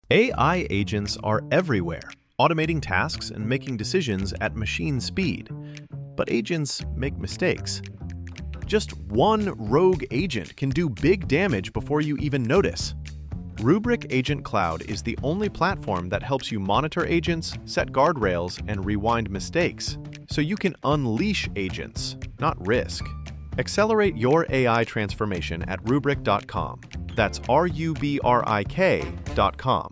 AI agents are everywhere, automating tasks and making decisions at machine speed. But agents make mistakes. Just one rogue agent can do big damage before you even notice. Rubrik Agent Cloud is the only platform that helps you monitor agents, set guardrails, and rewind mistakes, so you can unleash agents, not risk. Accelerate your AI transformation at Rubrik.com. That's RUBRIK.com.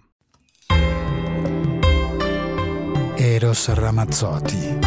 Eros Ramazzotti.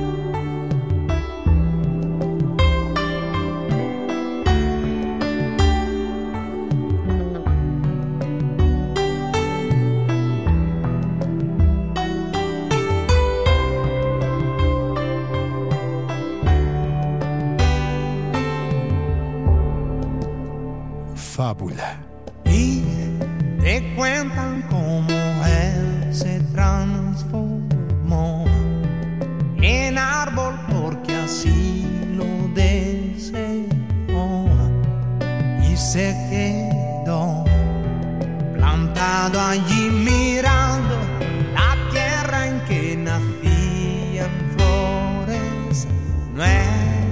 Fábula. Y te cuentan cómo él se transformó en árbol porque así lo deseó y se quedó plantado allí mirando la tierra en que nacían flores nuevas.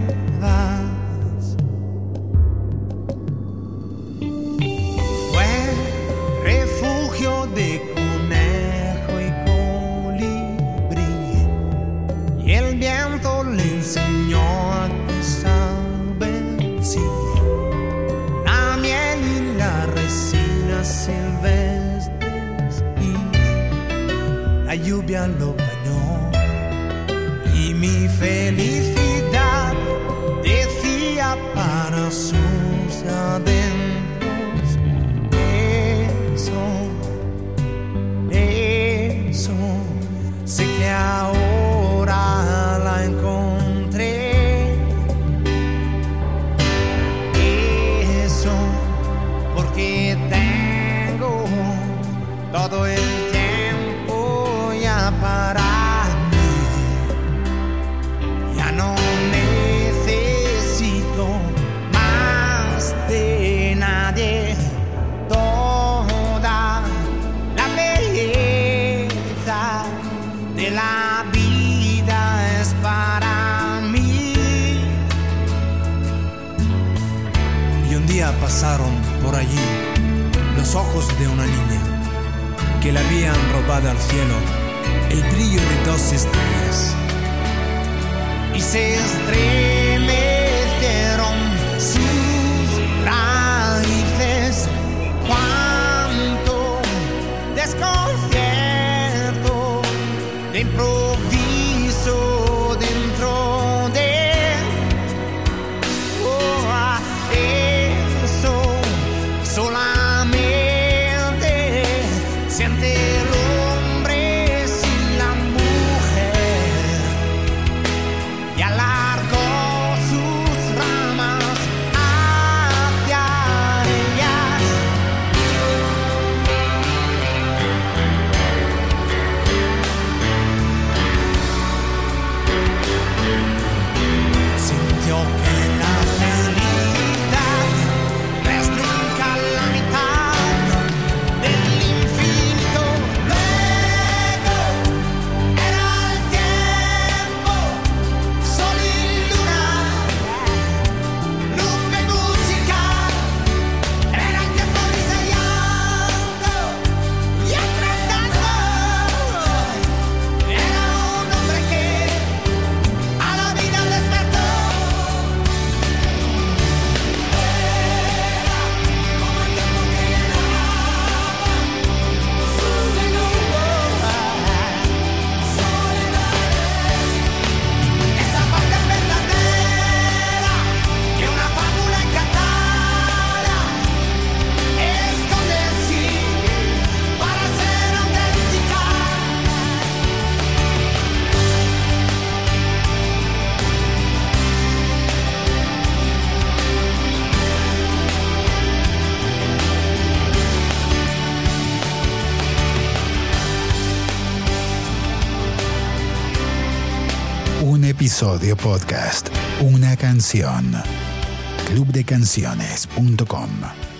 De conejo y colibrí, y el viento le enseñó a que saben sí la miel y las resinas silvestres, y la lluvia lo bañó, y mi felicidad decía para sus adentros. Sé que ahora la encontré. Eso porque tengo todo el tiempo ya para mí. Ya no necesito más de nadie. La vida es para mí. Y un día pasaron por allí los ojos de una niña que le habían robado al cielo el brillo de 2 estrellas, y se estremecieron sus raíces. Cuánto desconcierto de improviso dentro de eso solamente siente el hombre sin la mujer, y alargó sus ramas hacia ella. Sintió que la felicidad es nunca la mitad del infinito. Luego era el tiempo, sol y luna, luz y música. Era el tiempo diseñando y enfrentando. Era un hombre que a la vida despertó. Era como el tiempo que llenaba sus soledades. Esa parte verdadera que una fábula encantada esconde en sí para ser auténtica. Un episodio podcast, una canción. clubdecanciones.com